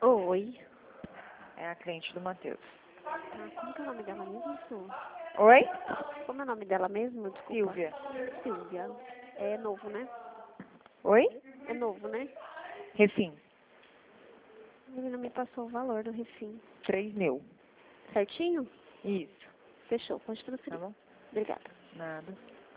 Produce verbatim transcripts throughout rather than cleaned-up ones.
Oi. É a cliente do Matheus. Tá, como que é o nome dela mesmo, Su? Oi? Como é o nome dela mesmo? Desculpa. Silvia. Silvia. É novo, né? Oi? É novo, né? Refim. Ele não me passou o valor do refim. Três mil. Certinho? Isso. Fechou, pode Tá transferir. bom? Obrigada. Nada.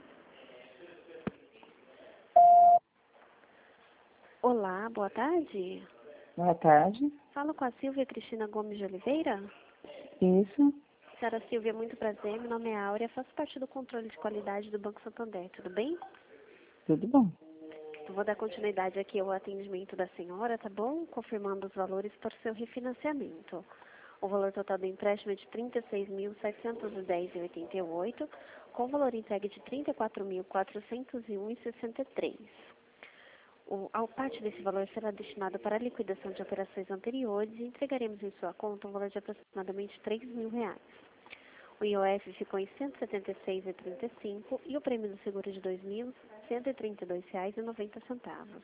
Olá, boa tarde. Boa tarde. Falo com a Silvia Cristina Gomes de Oliveira. Isso. Senhora Silvia, muito prazer. Meu nome é Áurea, faço parte do controle de qualidade do Banco Santander. Tudo bem? Tudo bom. Eu vou dar continuidade aqui ao atendimento da senhora, tá bom? Confirmando os valores para o seu refinanciamento. O valor total do empréstimo é de trinta e seis mil, seiscentos e dez reais e oitenta e oito centavos, com valor entregue de trinta e quatro mil, quatrocentos e um reais e sessenta e três centavos. O, a parte desse valor será destinada para a liquidação de operações anteriores e entregaremos em sua conta um valor de aproximadamente três mil reais. O I O F ficou em cento e setenta e seis reais e trinta e cinco centavos e o prêmio do seguro de dois mil, cento e trinta e dois reais e noventa centavos.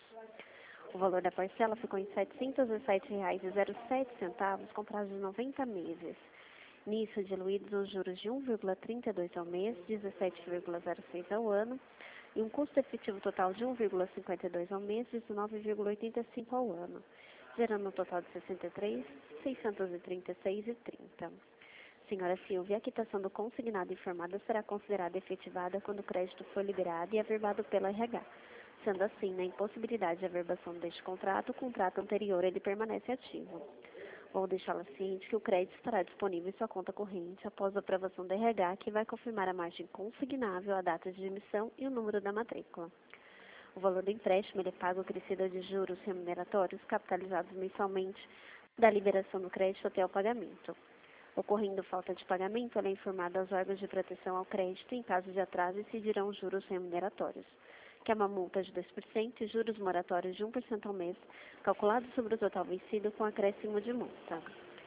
O valor da parcela ficou em setecentos e sete reais e sete centavos com prazo de noventa meses. Nisso, diluídos os juros de um vírgula trinta e dois ao mês, dezessete vírgula zero seis ao ano, e um custo efetivo total de um vírgula cinquenta e dois ao mês, dezenove vírgula oitenta e cinco ao ano, gerando um total de sessenta e três mil, seiscentos e trinta e seis reais e trinta centavos. Senhora Silvia, a quitação do consignado informado será considerada efetivada quando o crédito for liberado e averbado pela R H. Sendo assim, na impossibilidade de averbação deste contrato, o contrato anterior ele permanece ativo. Vou deixá-la ciente que o crédito estará disponível em sua conta corrente após a aprovação da R H, que vai confirmar a margem consignável, a data de emissão e o número da matrícula. O valor do empréstimo ele é pago acrescido de juros remuneratórios capitalizados mensalmente da liberação do crédito até o pagamento. Ocorrendo falta de pagamento, ela é informada aos órgãos de proteção ao crédito. Em caso de atraso, incidirão juros remuneratórios, que é uma multa de dois por cento e juros moratórios de um por cento ao mês, calculados sobre o total vencido com acréscimo de multa.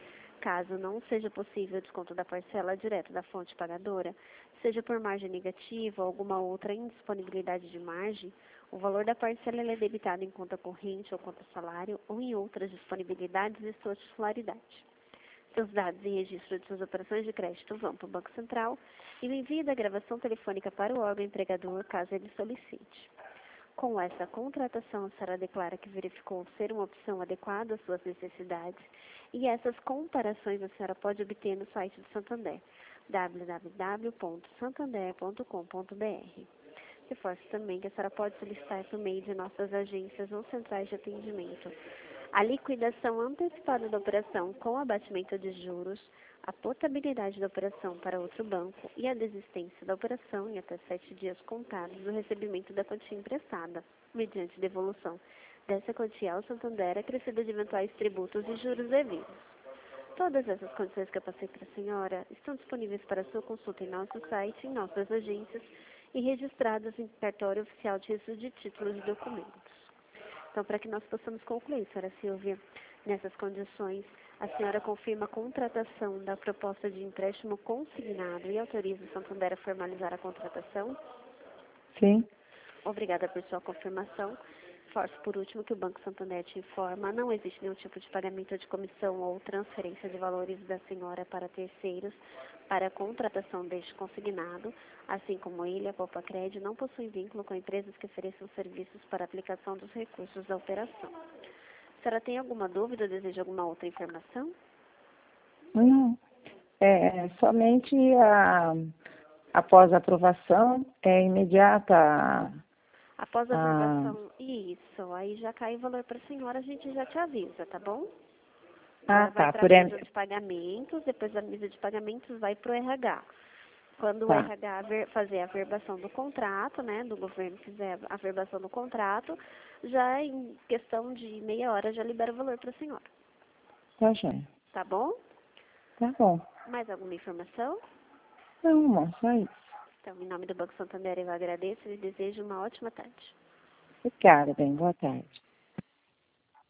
Caso não seja possível o desconto da parcela direto da fonte pagadora, seja por margem negativa ou alguma outra indisponibilidade de margem, o valor da parcela é debitado em conta corrente ou conta salário ou em outras disponibilidades de sua titularidade. Seus dados e registro de suas operações de crédito vão para o Banco Central e o envio da gravação telefônica para o órgão empregador, caso ele solicite. Com essa contratação, a senhora declara que verificou ser uma opção adequada às suas necessidades e essas comparações a senhora pode obter no site do Santander, w w w ponto santander ponto com ponto b r. Reforço também que a senhora pode solicitar por meio de nossas agências ou centrais de atendimento a liquidação antecipada da operação com abatimento de juros, a portabilidade da operação para outro banco e a desistência da operação em até sete dias contados do recebimento da quantia emprestada, mediante devolução dessa quantia ao Santander acrescida de eventuais tributos e juros devidos. Todas essas condições que eu passei para a senhora estão disponíveis para sua consulta em nosso site, em nossas agências e registradas em cartório oficial de registro de títulos e documentos. Então, para que nós possamos concluir, senhora Silvia, nessas condições, a senhora confirma a contratação da proposta de empréstimo consignado e autoriza o Santander a formalizar a contratação? Sim. Obrigada por sua confirmação. Reforço, por último, que o Banco Santander te informa, não existe nenhum tipo de pagamento de comissão ou transferência de valores da senhora para terceiros para a contratação deste consignado, assim como ele, a Poupa Crédito, não possuem vínculo com empresas que ofereçam serviços para aplicação dos recursos da operação. A senhora tem alguma dúvida ou deseja alguma outra informação? Não. É, somente a, após a aprovação é imediata. Após a a aprovação, isso, aí já cai o valor para a senhora, a gente já te avisa, tá bom? Ah, Agora vai tá. para a Por mesa em- de pagamentos, depois da mesa de pagamentos vai para o R H. Quando o Tá. R H ver- fazer a verbação do contrato, né, do governo fizer a verbação do contrato, já em questão de meia hora já libera o valor para a senhora. Tá, joia. Tá bom? Tá bom. Mais alguma informação? Não, amor, só isso. Então, em nome do Banco Santander, eu agradeço e desejo uma ótima tarde. Obrigada, bem. Boa tarde.